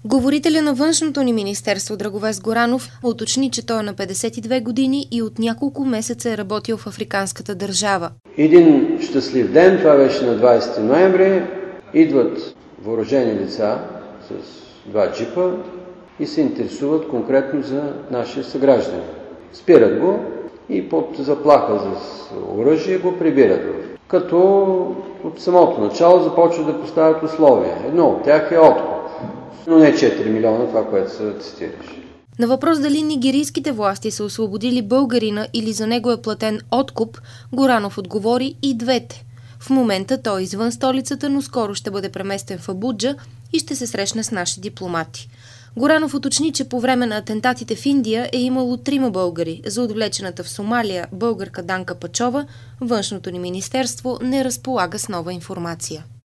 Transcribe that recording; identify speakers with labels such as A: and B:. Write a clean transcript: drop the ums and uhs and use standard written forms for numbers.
A: Говорителя на външното ни министерство Драговест Горанов уточни, че той е на 52 години и от няколко месеца е работил в африканската държава.
B: Един щастлив ден, това беше на 20 ноември, идват въоръжени лица с 2 джипа и се интересуват конкретно за нашия съгражданин. Спират го и под заплаха за оръжие го прибират. Като от самото начало започват да поставят условия. Едно от тях е откуп. Но не 4 милиона, това, което се цитираш.
A: На въпрос дали нигерийските власти са освободили българина или за него е платен откуп, Горанов отговори и двете. В момента той е извън столицата, но скоро ще бъде преместен в Абуджа и ще се срещне с наши дипломати. Горанов уточни, че по време на атентатите в Индия е имало 3 българи. За отвлечената в Сомалия българка Данка Пачова, външното ни министерство не разполага с нова информация.